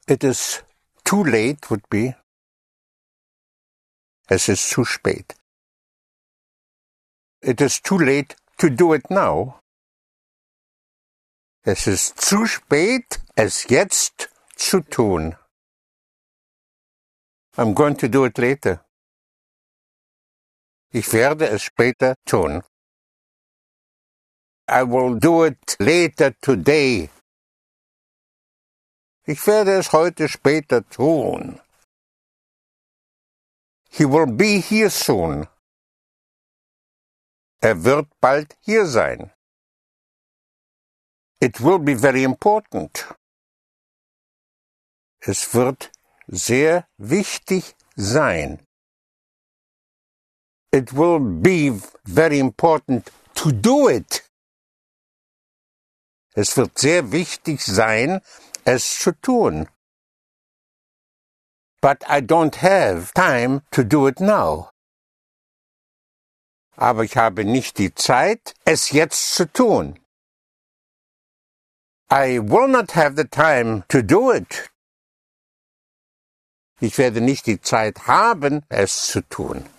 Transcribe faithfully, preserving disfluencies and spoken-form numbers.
It is too late would be. Es ist zu spät. It is too late to do it now. Es ist zu spät, es jetzt zu tun. I'm going to do it later. Ich werde es später tun. I will do it later today. Ich werde es heute später tun. He will be here soon. Er wird bald hier sein. It will be very important. Es wird sehr wichtig sein. It will be very important to do it. Es wird sehr wichtig sein, es zu tun. But I don't have time to do it now. Aber ich habe nicht die Zeit, es jetzt zu tun. I will not have the time to do it. Ich werde nicht die Zeit haben, es zu tun.